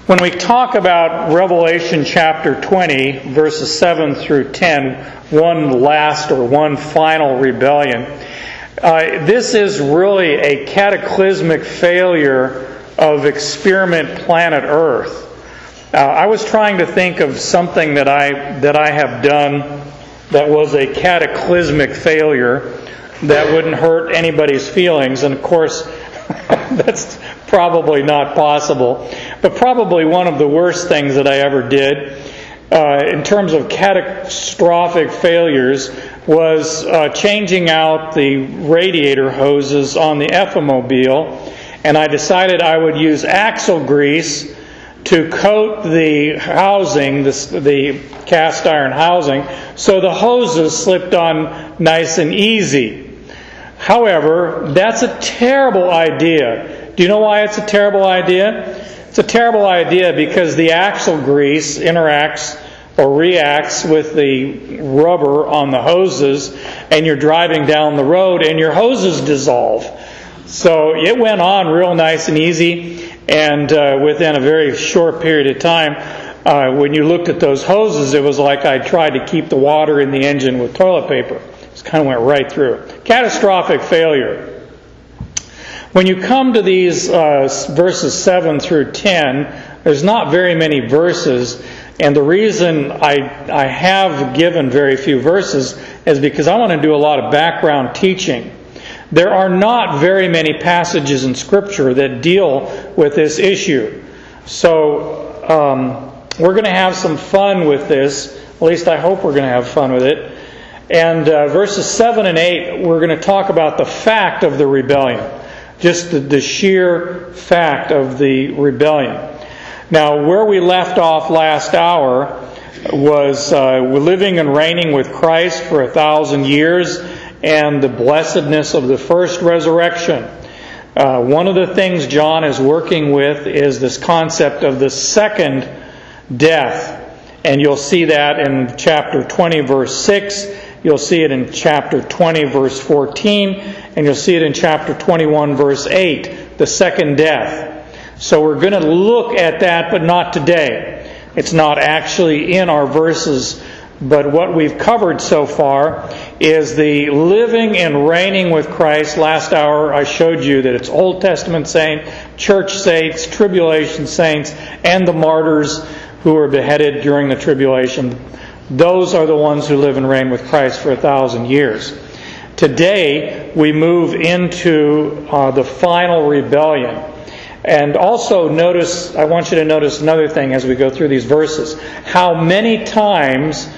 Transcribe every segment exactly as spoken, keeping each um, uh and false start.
When we talk about Revelation chapter twenty, verses seven through ten, one last or one final rebellion, uh, this is really a cataclysmic failure of experiment planet Earth. Uh, I was trying to think of something that I that I have done that was a cataclysmic failure that wouldn't hurt anybody's feelings, and of course that's probably not possible. But probably one of the worst things that I ever did uh, in terms of catastrophic failures was uh, changing out the radiator hoses on the F-mobile, and I decided I would use axle grease to coat the housing, the, the cast iron housing, so the hoses slipped on nice and easy. However, that's a terrible idea. Do you know why it's a terrible idea? It's a terrible idea because the axle grease interacts or reacts with the rubber on the hoses, and you're driving down the road and your hoses dissolve. So it went on real nice and easy, and uh, within a very short period of time, uh, when you looked at those hoses, it was like I tried to keep the water in the engine with toilet paper. It kind of went right through. Catastrophic failure. When you come to these uh, verses seven through ten, there's not very many verses, and the reason I, I have given very few verses is because I want to do a lot of background teaching. There are not very many passages in Scripture that deal with this issue. So um, we're going to have some fun with this. At least I hope we're going to have fun with it. And uh, verses seven and eight, we're going to talk about the fact of the rebellion. Just the, the sheer fact of the rebellion. Now, where we left off last hour was uh, we're living and reigning with Christ for a thousand years, and the blessedness of the first resurrection. Uh, one of the things John is working with is this concept of the second death. And you'll see that in chapter twenty, verse six. You'll see it in chapter twenty, verse fourteen. And you'll see it in chapter twenty-one, verse eight. The second death. So we're going to look at that, but not today. It's not actually in our verses. But what we've covered so far is the living and reigning with Christ. Last hour I showed you that it's Old Testament saints, church saints, tribulation saints, and the martyrs who were beheaded during the tribulation. Those are the ones who live and reign with Christ for a thousand years. Today we move into uh, the final rebellion. And also notice, I want you to notice another thing as we go through these verses. How many times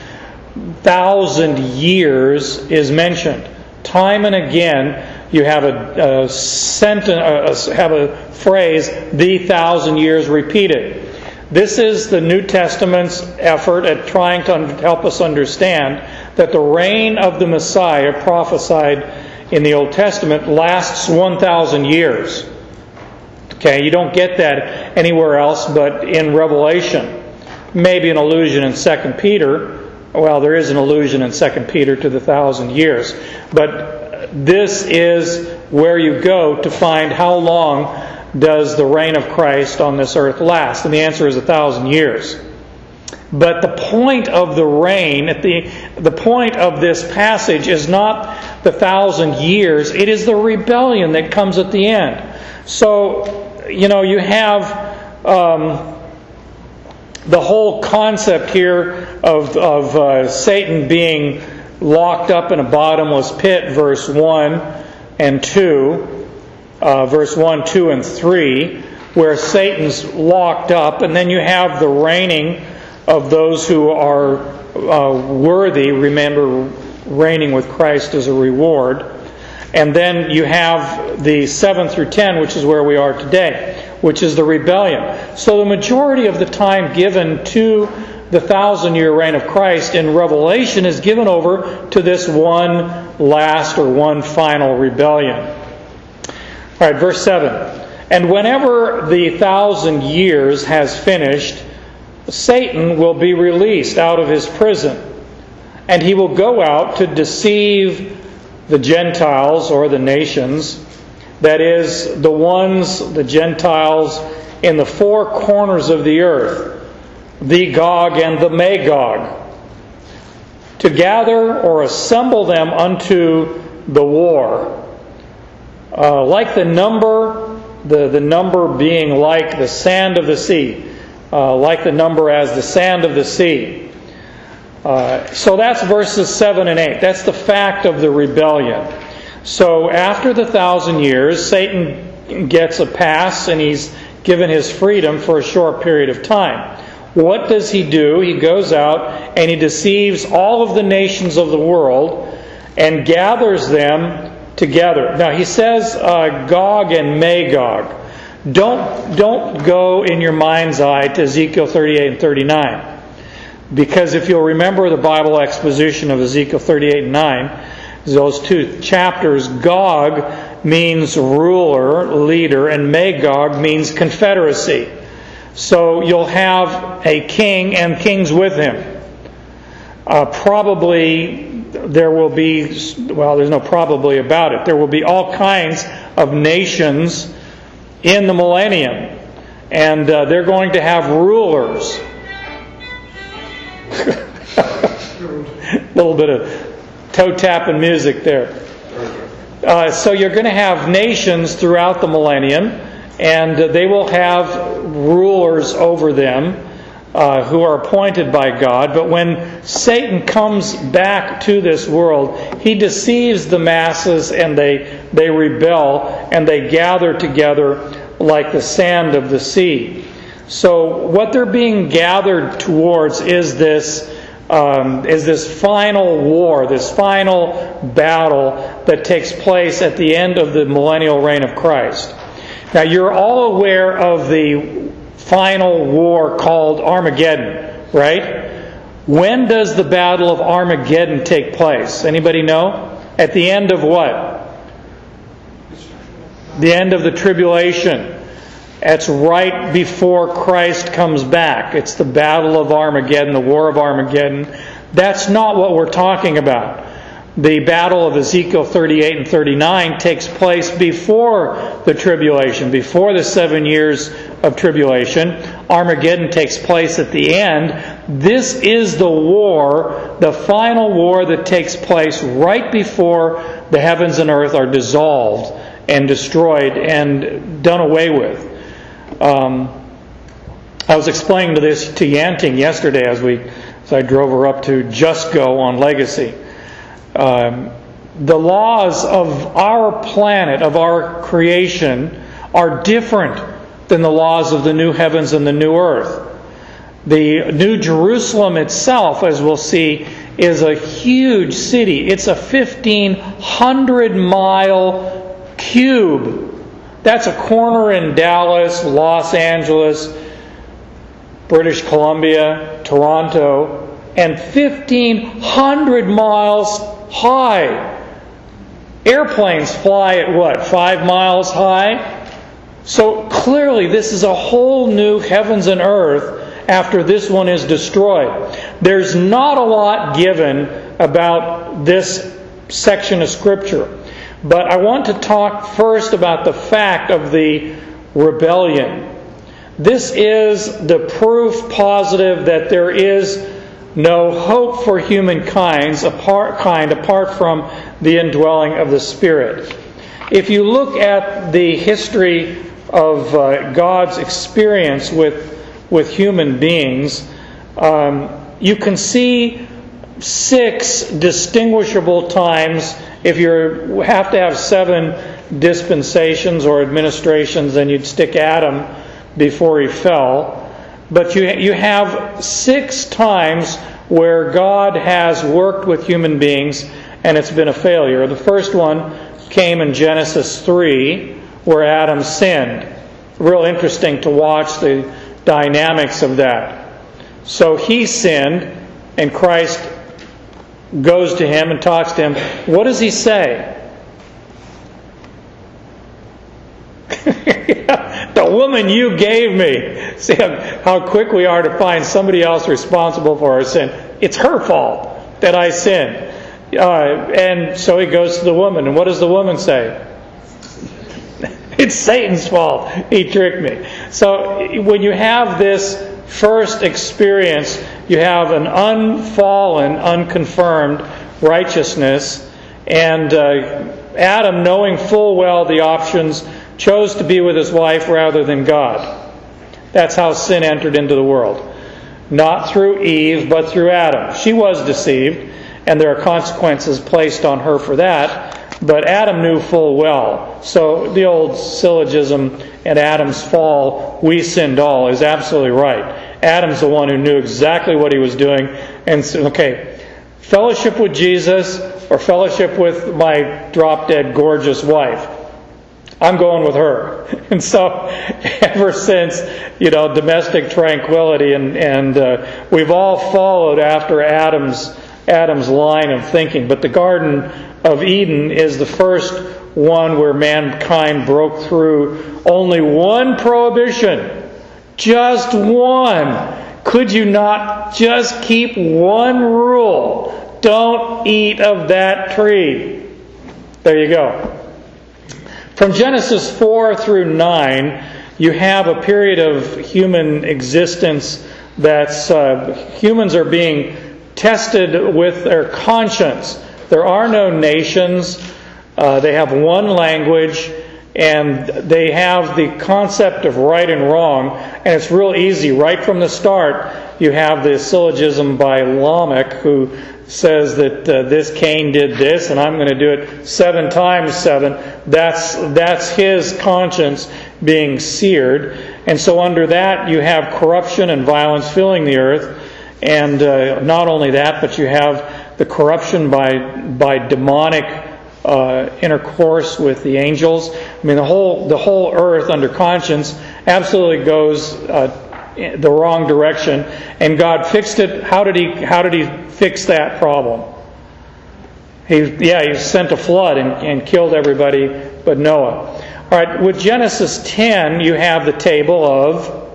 thousand years is mentioned. Time and again, you have a, a sentence, a, have a phrase, the thousand years repeated. This is the New Testament's effort at trying to help us understand that the reign of the Messiah prophesied in the Old Testament lasts one thousand years. Okay, you don't get that anywhere else but in Revelation. Maybe an allusion in Second Peter. Well, there is an allusion in Second Peter to the thousand years. But this is where you go to find how long does the reign of Christ on this earth last. And the answer is a thousand years. But the point of the reign, at the, the point of this passage is not the thousand years. It is the rebellion that comes at the end. So, you know, you have Um, the whole concept here of, of uh, Satan being locked up in a bottomless pit, verse one and two, uh, verse one, two, and three, where Satan's locked up, and then you have the reigning of those who are uh, worthy, remember, reigning with Christ as a reward. And then you have the seven through ten, which is where we are today, which is the rebellion. So the majority of the time given to the thousand-year reign of Christ in Revelation is given over to this one last or one final rebellion. All right, verse seven. And whenever the thousand years has finished, Satan will be released out of his prison, and he will go out to deceive the Gentiles or the nations, that is, the ones, the Gentiles in the four corners of the earth, the Gog and the Magog, to gather or assemble them unto the war. Uh, like the number, the, the number being like the sand of the sea, uh, like the number as the sand of the sea. Uh, so that's verses seven and eight. That's the fact of the rebellion. So after the thousand years, Satan gets a pass and he's given his freedom for a short period of time. What does he do? He goes out and he deceives all of the nations of the world and gathers them together. Now he says uh, Gog and Magog. Don't, don't go in your mind's eye to Ezekiel thirty-eight and thirty-nine. Because if you'll remember the Bible exposition of Ezekiel thirty-eight and nine, those two chapters, Gog means ruler, leader, and Magog means confederacy. So you'll have a king and kings with him. Uh, probably there will be, well, there's no probably about it, there will be all kinds of nations in the millennium. And uh, they're going to have rulers. A little bit of toe-tapping music there. Uh, so you're going to have nations throughout the millennium, and they will have rulers over them uh, who are appointed by God. But when Satan comes back to this world, he deceives the masses, and they, they rebel, and they gather together like the sand of the sea. So what they're being gathered towards is this Um, is this final war, this final battle that takes place at the end of the millennial reign of Christ. Now, you're all aware of the final war called Armageddon, right? When does the Battle of Armageddon take place? Anybody know? At the end of what? The end of the tribulation. It's right before Christ comes back. It's the Battle of Armageddon, the War of Armageddon. That's not what we're talking about. The Battle of Ezekiel thirty-eight and thirty-nine takes place before the tribulation, before the seven years of tribulation. Armageddon takes place at the end. This is the war, the final war that takes place right before the heavens and earth are dissolved and destroyed and done away with. Um, I was explaining to this to Yanting yesterday as we as I drove her up to Just Go on Legacy. Um, the laws of our planet, of our creation, are different than the laws of the new heavens and the new earth. The New Jerusalem itself, as we'll see, is a huge city. It's a fifteen hundred mile cube. That's a corner in Dallas, Los Angeles, British Columbia, Toronto, and fifteen hundred miles high. Airplanes fly at what, five miles high? So clearly this is a whole new heavens and earth after this one is destroyed. There's not a lot given about this section of Scripture. But I want to talk first about the fact of the rebellion. This is the proof positive that there is no hope for humankind apart, kind, apart from the indwelling of the Spirit. If you look at the history of uh, God's experience with, with human beings, um, you can see six distinguishable times. If you have to have seven dispensations or administrations, then you'd stick Adam before he fell. But you you have six times where God has worked with human beings and it's been a failure. The first one came in Genesis three, where Adam sinned. Real interesting to watch the dynamics of that. So he sinned, and Christ goes to him and talks to him. What does he say? The woman you gave me. See how quick we are to find somebody else responsible for our sin. It's her fault that I sinned. Uh, and so he goes to the woman. And what does the woman say? It's Satan's fault. He tricked me. So when you have this first experience, you have an unfallen, unconfirmed righteousness, and uh, Adam, knowing full well the options, chose to be with his wife rather than God. That's how sin entered into the world. Not through Eve, but through Adam. She was deceived, and there are consequences placed on her for that. But Adam knew full well. So the old syllogism, at Adam's fall, we sinned all, is absolutely right. Adam's the one who knew exactly what he was doing. And said, okay, fellowship with Jesus or fellowship with my drop-dead gorgeous wife. I'm going with her. And so ever since, you know, domestic tranquility, and, and uh, we've all followed after Adam's Adam's line of thinking. But the Garden of Eden is the first one where mankind broke through only one prohibition. Just one. Could you not just keep one rule? Don't eat of that tree. There you go. From Genesis four through nine, you have a period of human existence that's uh, humans are being tested with their conscience. There are no nations. Uh, they have one language, and they have the concept of right and wrong. And it's real easy. Right from the start, you have the syllogism by Lamech, who says that uh, this Cain did this, and I'm going to do it seven times seven. That's that's his conscience being seared. And so under that, you have corruption and violence filling the earth. And uh, not only that, but you have the corruption by by demonic uh, intercourse with the angels. I mean, the whole the whole earth under conscience absolutely goes uh, the wrong direction. And God fixed it. How did he How did He fix that problem? He yeah, He sent a flood and, and killed everybody but Noah. All right, with Genesis ten, you have the table of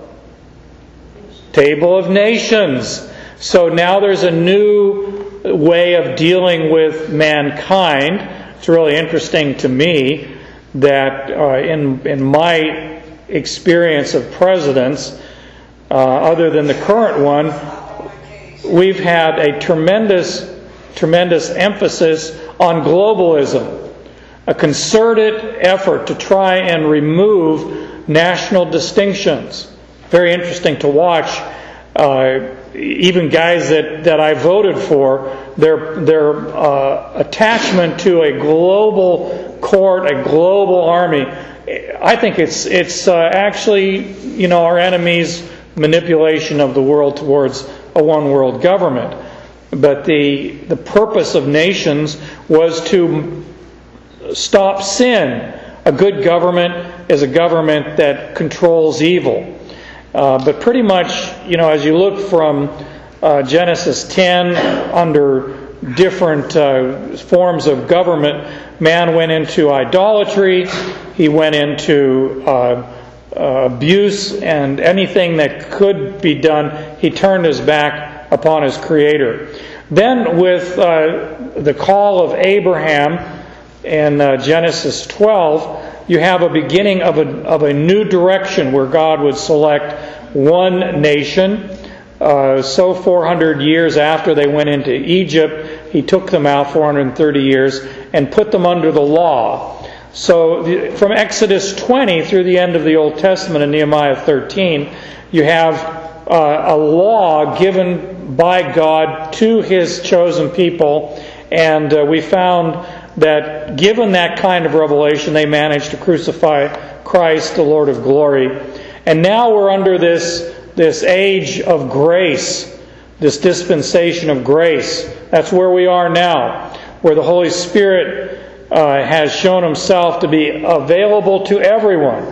table of nations. So now there's a new way of dealing with mankind. It's really interesting to me that uh, in in my experience of presidents, uh, other than the current one, we've had a tremendous, tremendous emphasis on globalism, a concerted effort to try and remove national distinctions. Very interesting to watch. Uh, even guys that, that I voted for, their their uh, attachment to a global court, a global army. I think it's it's uh, actually, you know, our enemy's manipulation of the world towards a one world government. But the the purpose of nations was to stop sin. A good government is a government that controls evil. Uh, but pretty much, you know, as you look from uh, Genesis ten, under different uh, forms of government, man went into idolatry, he went into uh, uh, abuse, and anything that could be done, he turned his back upon his Creator. Then with uh, the call of Abraham in uh, Genesis twelve, you have a beginning of a of a new direction where God would select one nation. Uh, so four hundred years after they went into Egypt, He took them out four hundred thirty years and put them under the law. So the, from Exodus twenty through the end of the Old Testament in Nehemiah thirteen, you have uh, a law given by God to His chosen people, and uh, we found that given that kind of revelation, they managed to crucify Christ, the Lord of glory. And now we're under this, this age of grace, this dispensation of grace. That's where we are now, where the Holy Spirit uh, has shown Himself to be available to everyone.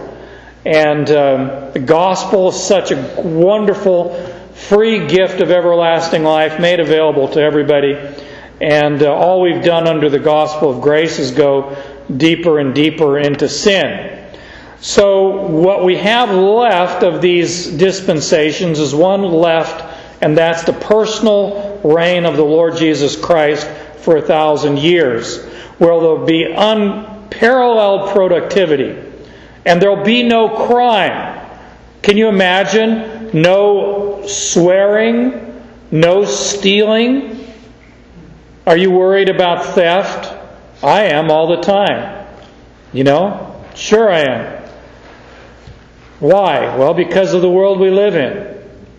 And um, the gospel is such a wonderful, free gift of everlasting life made available to everybody. And uh, all we've done under the gospel of grace is go deeper and deeper into sin. So what we have left of these dispensations is one left, and that's the personal reign of the Lord Jesus Christ for a thousand years, where there'll be unparalleled productivity And there'll be no crime. Can you imagine? No swearing, no stealing. Are you worried about theft? I am all the time. You know? Sure I am. Why? Well, because of the world we live in.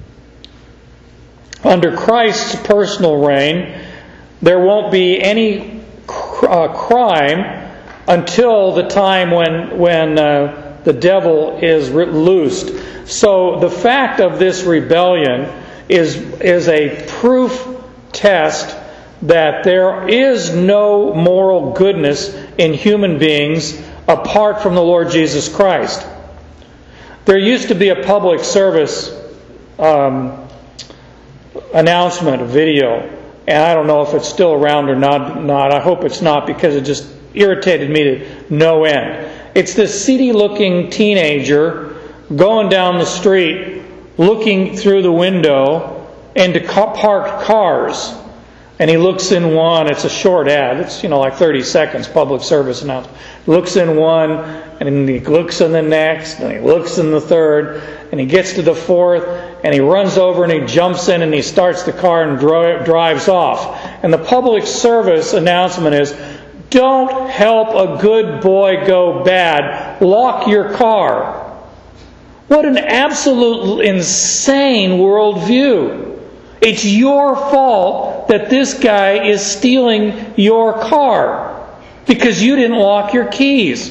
Under Christ's personal reign, there won't be any uh, crime until the time when when uh, the devil is re- loosed. So the fact of this rebellion is is a proof test that there is no moral goodness in human beings apart from the Lord Jesus Christ. There used to be a public service um, announcement, a video, and I don't know if it's still around or not. Not. I hope it's not, because it just irritated me to no end. It's this seedy-looking teenager going down the street, looking through the window into parked cars. And he looks in one, it's a short ad, it's, you know, like thirty seconds, public service announcement. Looks in one, and he looks in the next, and he looks in the third, and he gets to the fourth, and he runs over and he jumps in and he starts the car and dri- drives off. And the public service announcement is, don't help a good boy go bad, lock your car. What an absolute insane worldview. It's your fault that this guy is stealing your car because you didn't lock your keys.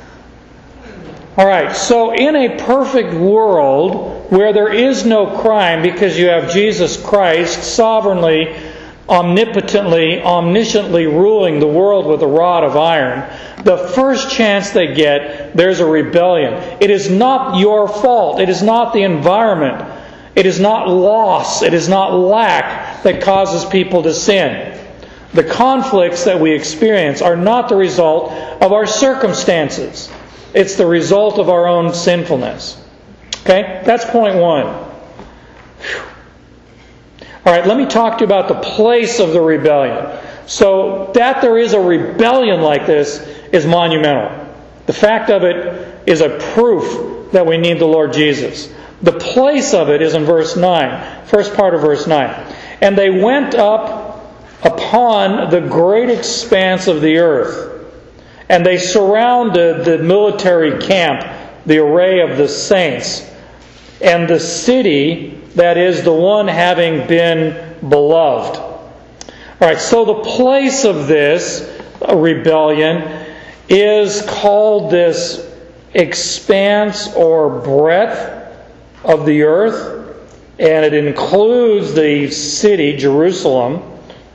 All right, so in a perfect world where there is no crime because you have Jesus Christ sovereignly, omnipotently, omnisciently ruling the world with a rod of iron, the first chance they get, there's a rebellion. It is not your fault. It is not the environment. It is not loss, it is not lack that causes people to sin. The conflicts that we experience are not the result of our circumstances. It's the result of our own sinfulness. Okay? That's point one. Whew. All right, let me talk to you about the place of the rebellion. So, that there is a rebellion like this is monumental. The fact of it is a proof that we need the Lord Jesus. The place of it is in verse nine, first part of verse nine. And they went up upon the great expanse of the earth, and they surrounded the military camp, the array of the saints, and the city, that is, the one having been beloved. All right, so the place of this rebellion is called this expanse or breadth of the earth, and it includes the city, Jerusalem,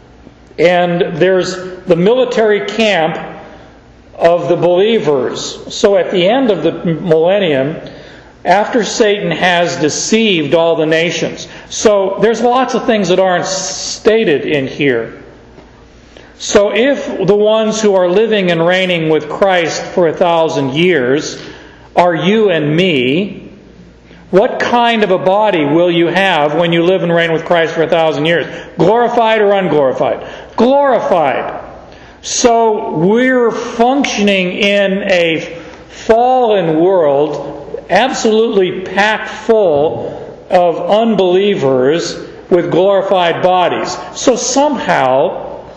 and there's the military camp of the believers. So at the end of the millennium, after Satan has deceived all the nations. So there's lots of things that aren't stated in here. So if the ones who are living and reigning with Christ for a thousand years are you and me, what kind of a body will you have when you live and reign with Christ for a thousand years? Glorified or unglorified? Glorified. So we're functioning in a fallen world, absolutely packed full of unbelievers with glorified bodies. So somehow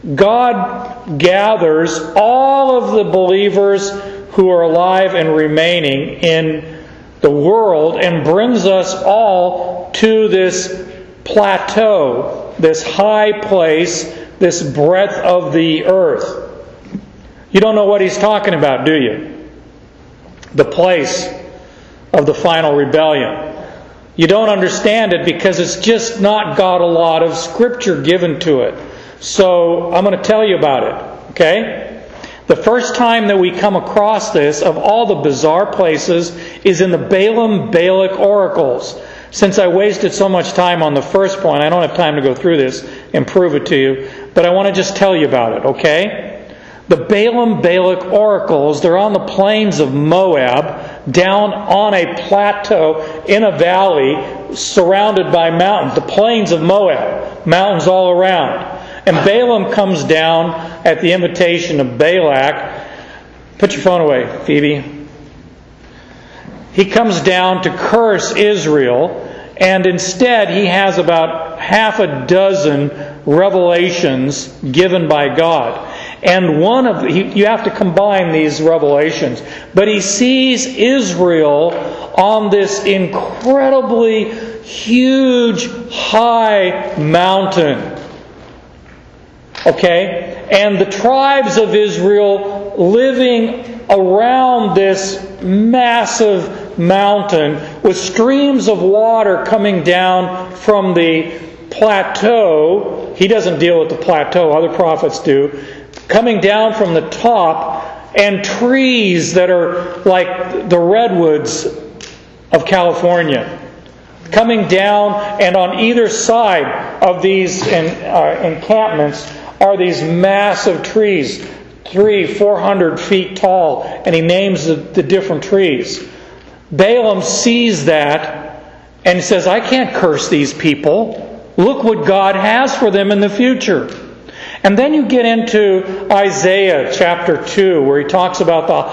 God gathers all of the believers who are alive and remaining in the world and brings us all to this plateau, this high place, this breadth of the earth. You don't know what he's talking about, do you? The place of the final rebellion. You don't understand it because it's just not got a lot of Scripture given to it. So I'm going to tell you about it. Okay? The first time that we come across this, of all the bizarre places, is in the Balaam-Balak oracles. Since I wasted so much time on the first point, I don't have time to go through this and prove it to you, but I want to just tell you about it, okay? The Balaam-Balak oracles, they're on the plains of Moab, down on a plateau in a valley surrounded by mountains. The plains of Moab, mountains all around. And Balaam comes down at the invitation of Balak. Put your phone away, Phoebe. he comes down to curse Israel, and instead he has about half a dozen revelations given by God. And one of he, you have to combine these revelations. But he sees Israel on this incredibly huge, high mountain. Okay? And the tribes of Israel living around this massive mountain with streams of water coming down from the plateau. He doesn't deal with the plateau, other prophets do. Coming down from the top, and trees that are like the redwoods of California. Coming down, and on either side of these in, uh, encampments are these massive trees, three, four hundred feet tall, and he names the, the different trees. Balaam sees that and says, I can't curse these people. Look what God has for them in the future. And then you get into Isaiah chapter two, where he talks about the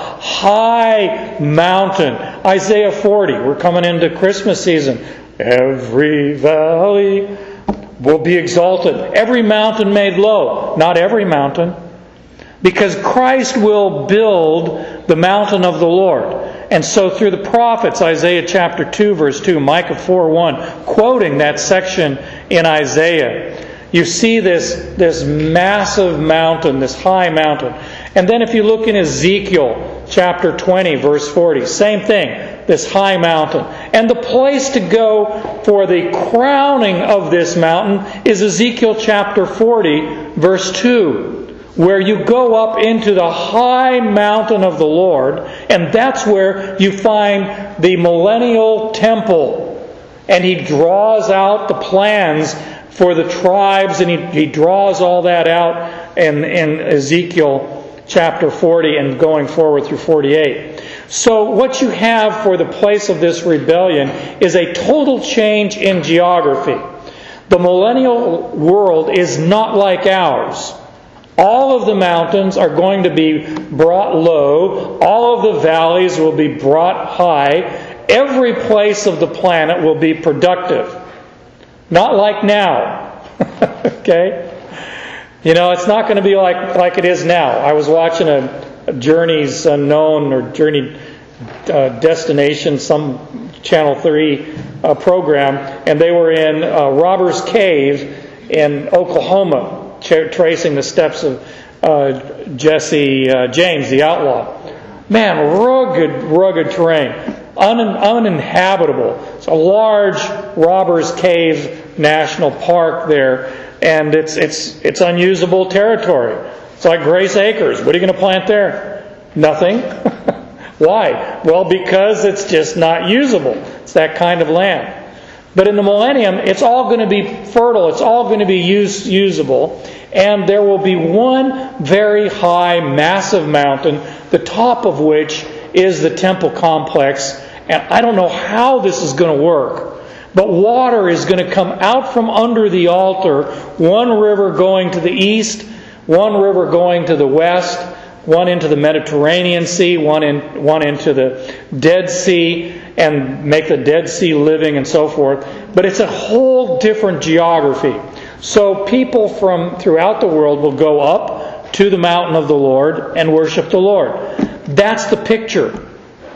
high mountain. Isaiah forty, we're coming into Christmas season. Every valley will be exalted. Every mountain made low. Not every mountain. Because Christ will build the mountain of the Lord. And so through the prophets, Isaiah chapter two, verse two, Micah four one, quoting that section in Isaiah, you see this, this massive mountain, this high mountain. And then if you look in Ezekiel chapter twenty, verse forty, same thing, this high mountain. And the place to go for the crowning of this mountain is Ezekiel chapter forty, verse two, where you go up into the high mountain of the Lord, and that's where you find the millennial temple. And he draws out the plans for the tribes, and he, he draws all that out in, in Ezekiel chapter forty and going forward through forty-eight. So what you have for the place of this rebellion is a total change in geography. The millennial world is not like ours. All of the mountains are going to be brought low. All of the valleys will be brought high. Every place of the planet will be productive. Not like now. Okay? You know, it's not going to be like, like it is now. I was watching a, a Journeys Unknown or Journey uh, Destination, some Channel three uh, program, and they were in uh, Robbers Cave in Oklahoma, tra- tracing the steps of uh, Jesse uh, James, the outlaw. Man, rugged, rugged terrain. Un- uninhabitable. It's a large Robbers Cave National Park there, and it's it's it's unusable territory. It's like Grace Acres. What are you going to plant there? Nothing. Why? Well, because it's just not usable. It's that kind of land. But in the millennium, it's all going to be fertile. It's all going to be use, usable. And there will be one very high, massive mountain, the top of which is the temple complex. And I don't know how this is going to work, but water is going to come out from under the altar, one river going to the east, one river going to the west, one into the Mediterranean Sea, one in one into the Dead Sea, and make the Dead Sea living and so forth. But it's a whole different geography. So people from throughout the world will go up to the mountain of the Lord and worship the Lord. That's the picture.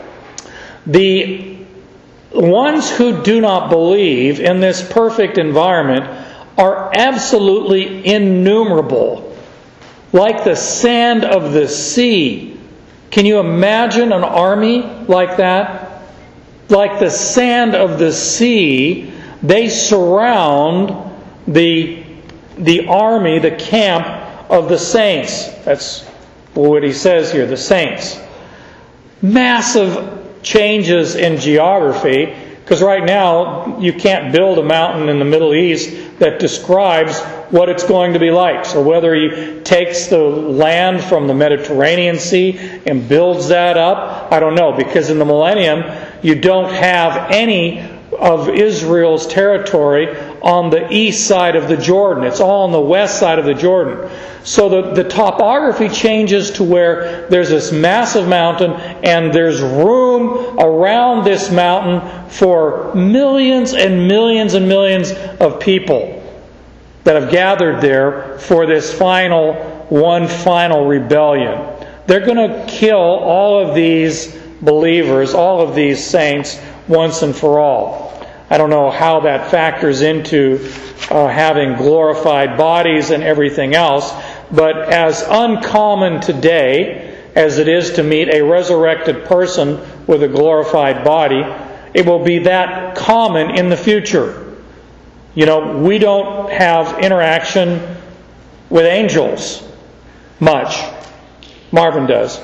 The ones who do not believe in this perfect environment are absolutely innumerable. Like the sand of the sea. Can you imagine an army like that? Like the sand of the sea, they surround the, the army, the camp of the saints. That's what he says here, the saints. Massive changes in geography, because right now you can't build a mountain in the Middle East that describes what it's going to be like. So whether he takes the land from the Mediterranean Sea and builds that up, I don't know, because in the millennium you don't have any of Israel's territory on the east side of the Jordan. It's all on the west side of the Jordan. So the, the topography changes to where there's this massive mountain, and there's room around this mountain for millions and millions and millions of people that have gathered there for this final, one final rebellion. They're going to kill all of these believers, all of these saints, once and for all. I don't know how that factors into uh, having glorified bodies and everything else, but as uncommon today as it is to meet a resurrected person with a glorified body, it will be that common in the future. You know, we don't have interaction with angels much. Marvin does.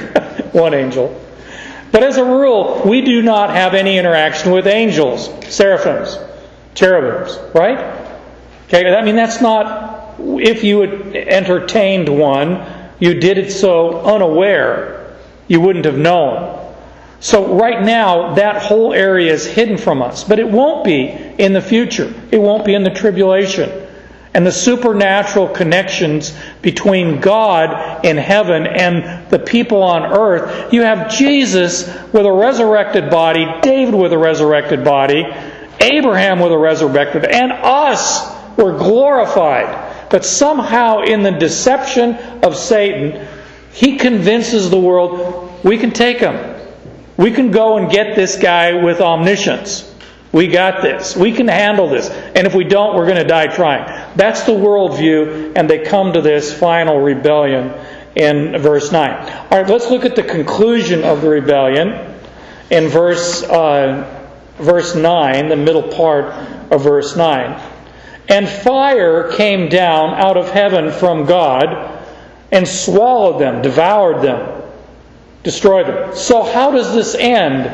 One angel. But as a rule, we do not have any interaction with angels, seraphims, cherubims, right? Okay, I mean, that's not, if you had entertained one, you did it so unaware, you wouldn't have known. So right now, that whole area is hidden from us. But it won't be in the future. It won't be in the tribulation. And the supernatural connections between God in heaven and the people on earth. You have Jesus with a resurrected body, David with a resurrected body, Abraham with a resurrected, and us were glorified. But somehow in the deception of Satan, he convinces the world, we can take him. We can go and get this guy with omniscience. We got this. We can handle this. And if we don't, we're going to die trying. That's the worldview, and they come to this final rebellion in verse nine. All right, let's look at the conclusion of the rebellion in verse uh, verse nine, the middle part of verse nine. And fire came down out of heaven from God and swallowed them, devoured them, destroyed them. So how does this end?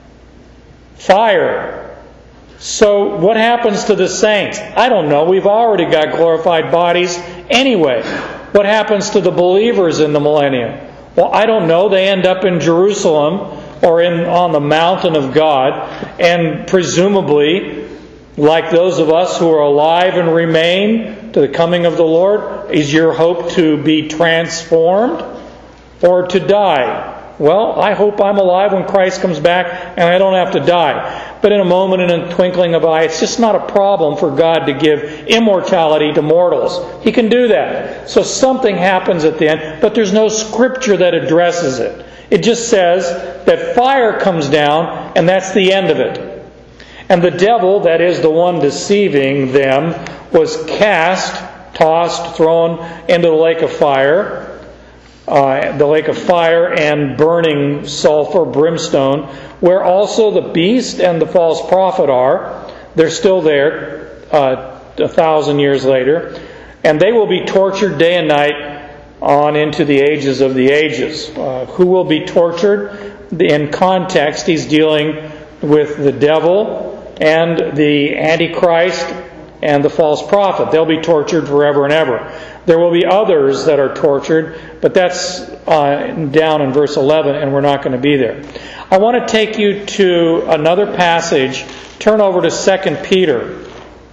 Fire. So what happens to the saints? I don't know. We've already got glorified bodies anyway. What happens to the believers in the millennium? Well, I don't know. They end up in Jerusalem or in on the mountain of God, and presumably, like those of us who are alive and remain to the coming of the Lord, is your hope to be transformed or to die? Well, I hope I'm alive when Christ comes back and I don't have to die. But in a moment, in a twinkling of an eye, it's just not a problem for God to give immortality to mortals. He can do that. So something happens at the end, but there's no scripture that addresses it. It just says that fire comes down, and that's the end of it. And the devil, that is the one deceiving them, was cast, tossed, thrown into the lake of fire. Uh, the lake of fire and burning sulfur, brimstone, where also the beast and the false prophet are. They're still there uh, a thousand years later. And they will be tortured day and night on into the ages of the ages. Uh, who will be tortured? In context, he's dealing with the devil and the Antichrist and the false prophet. They'll be tortured forever and ever. There will be others that are tortured, but that's uh, down in verse eleven, and we're not going to be there. I want to take you to another passage. Turn over to Second Peter.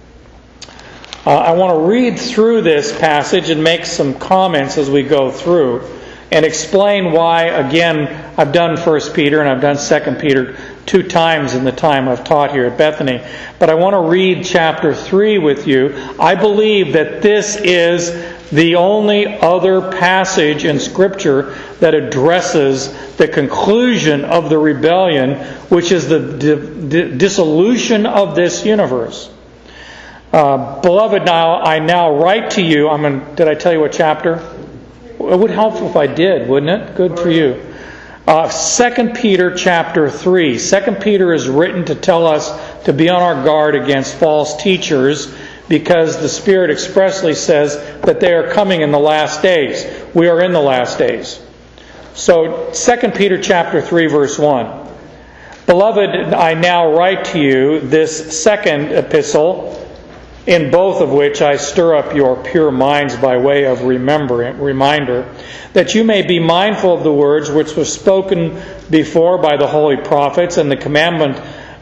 Uh, I want to read through this passage and make some comments as we go through, and explain why, again, I've done First Peter and I've done Second Peter two times in the time I've taught here at Bethany. But I want to read chapter three with you. I believe that this is the only other passage in Scripture that addresses the conclusion of the rebellion, which is the di- di- dissolution of this universe. Uh, beloved, now I now write to you. I'm in, did I tell you what chapter? It would help if I did, wouldn't it? Good for you. Uh, Second Peter chapter three. Second Peter is written to tell us to be on our guard against false teachers, because the Spirit expressly says that they are coming in the last days. We are in the last days. So, Second Peter chapter three, verse one. Beloved, I now write to you this second epistle, in both of which I stir up your pure minds by way of remembering, reminder, that you may be mindful of the words which were spoken before by the holy prophets, and the commandment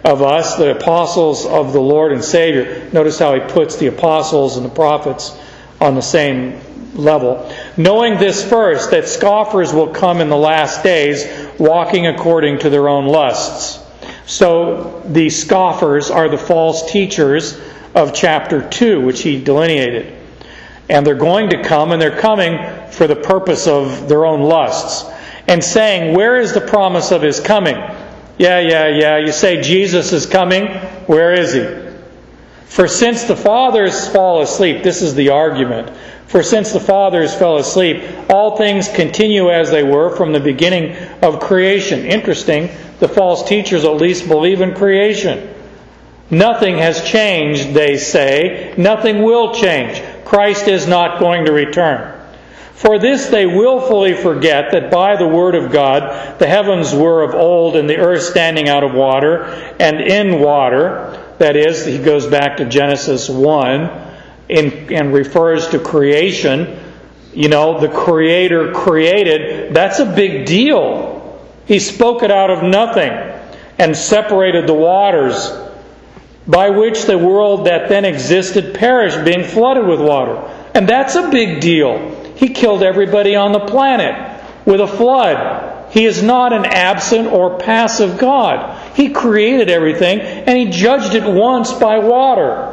of us, the apostles of the Lord and Savior. Notice how he puts the apostles and the prophets on the same level. Knowing this first, that scoffers will come in the last days, walking according to their own lusts. So the scoffers are the false teachers of chapter two, which he delineated. And they're going to come, and they're coming for the purpose of their own lusts. And saying, where is the promise of His coming? Yeah, yeah, yeah. You say Jesus is coming. Where is He? For since the fathers fall asleep, this is the argument. For since the fathers fell asleep, all things continue as they were from the beginning of creation. Interesting. The false teachers at least believe in creation. Nothing has changed, they say. Nothing will change. Christ is not going to return. For this they willfully forget that by the word of God the heavens were of old, and the earth standing out of water and in water. That is, he goes back to Genesis one in, and refers to creation. You know, the Creator created. That's a big deal. He spoke it out of nothing and separated the waters, by which the world that then existed perished, being flooded with water. And that's a big deal. He killed everybody on the planet with a flood. He is not an absent or passive God. He created everything, and He judged it once by water.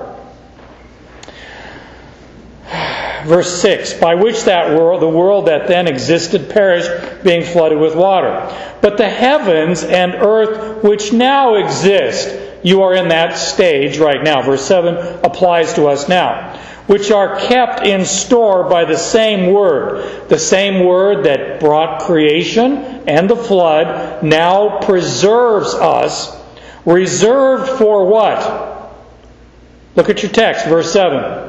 Verse six, by which that world, the world that then existed perished, being flooded with water. But the heavens and earth which now exist, you are in that stage right now. Verse seven applies to us now. Which are kept in store by the same word. The same word that brought creation and the flood now preserves us. Reserved for what? Look at your text, verse seven.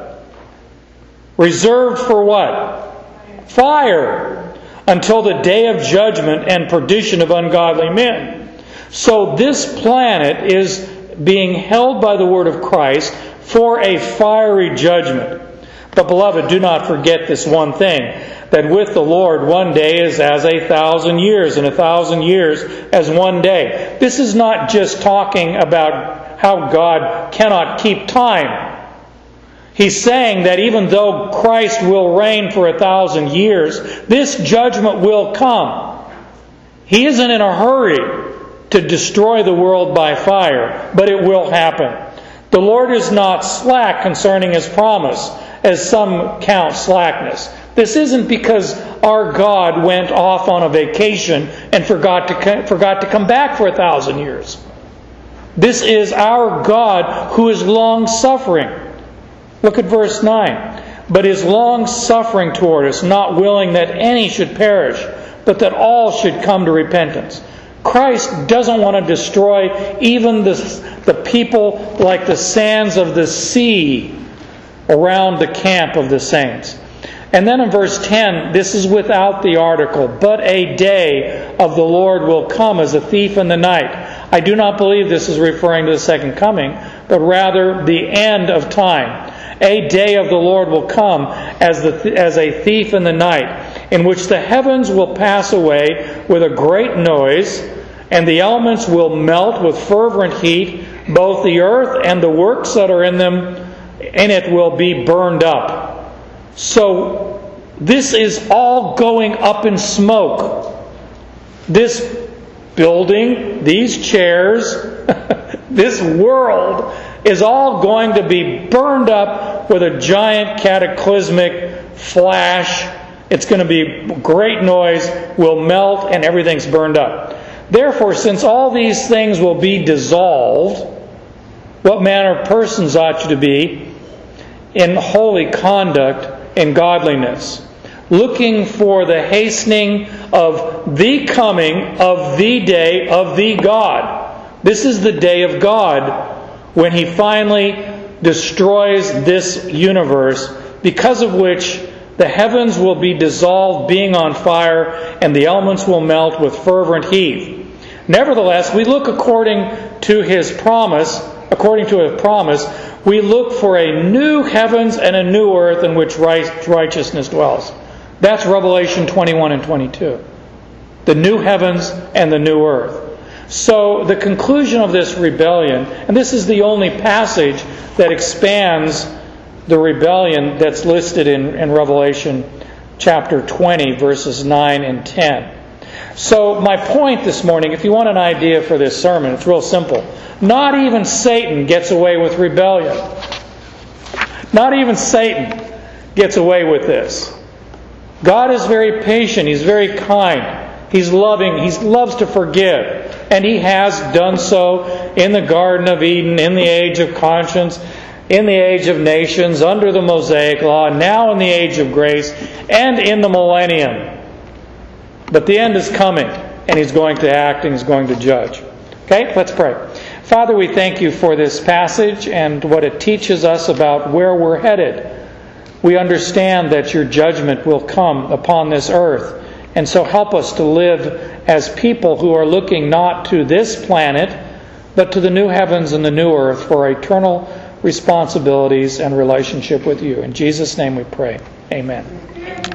Reserved for what? Fire. Until the day of judgment and perdition of ungodly men. So this planet is being held by the word of Christ for a fiery judgment. But beloved, do not forget this one thing, that with the Lord one day is as a thousand years, and a thousand years as one day. This is not just talking about how God cannot keep time. He's saying that even though Christ will reign for a thousand years, this judgment will come. He isn't in a hurry to destroy the world by fire, but it will happen. The Lord is not slack concerning His promise, as some count slackness. This isn't because our God went off on a vacation and forgot to, forgot to come back for a thousand years. This is our God who is long-suffering. Look at verse nine. But is long-suffering toward us, not willing that any should perish, but that all should come to repentance. Christ doesn't want to destroy even the, the people like the sands of the sea around the camp of the saints. And then in verse ten, this is without the article. But a day of the Lord will come as a thief in the night. I do not believe this is referring to the second coming, but rather the end of time. A day of the Lord will come as, the, as a thief in the night, in which the heavens will pass away with a great noise, and the elements will melt with fervent heat. Both the earth and the works that are in them in it will be burned up. So this is all going up in smoke. This building, these chairs, this world is all going to be burned up with a giant cataclysmic flash. It's going to be great noise, will melt, and everything's burned up. Therefore, since all these things will be dissolved, what manner of persons ought you to be in holy conduct and godliness, looking for the hastening of the coming of the day of the God. This is the day of God when He finally destroys this universe, because of which the heavens will be dissolved, being on fire, and the elements will melt with fervent heat. Nevertheless, we look according to His promise, according to His promise, we look for a new heavens and a new earth in which righteousness dwells. That's Revelation twenty-one and twenty-two. The new heavens and the new earth. So the conclusion of this rebellion, and this is the only passage that expands the rebellion that's listed in, in Revelation chapter twenty, verses nine and ten. So my point this morning, if you want an idea for this sermon, it's real simple. Not even Satan gets away with rebellion. Not even Satan gets away with this. God is very patient. He's very kind. He's loving. He loves to forgive. And He has done so in the Garden of Eden, in the age of conscience, in the age of nations, under the Mosaic Law, now in the age of grace, and in the millennium. But the end is coming, and He's going to act and He's going to judge. Okay, let's pray. Father, we thank You for this passage and what it teaches us about where we're headed. We understand that Your judgment will come upon this earth. And so help us to live as people who are looking not to this planet, but to the new heavens and the new earth for eternal responsibilities and relationship with You. In Jesus' name we pray. Amen.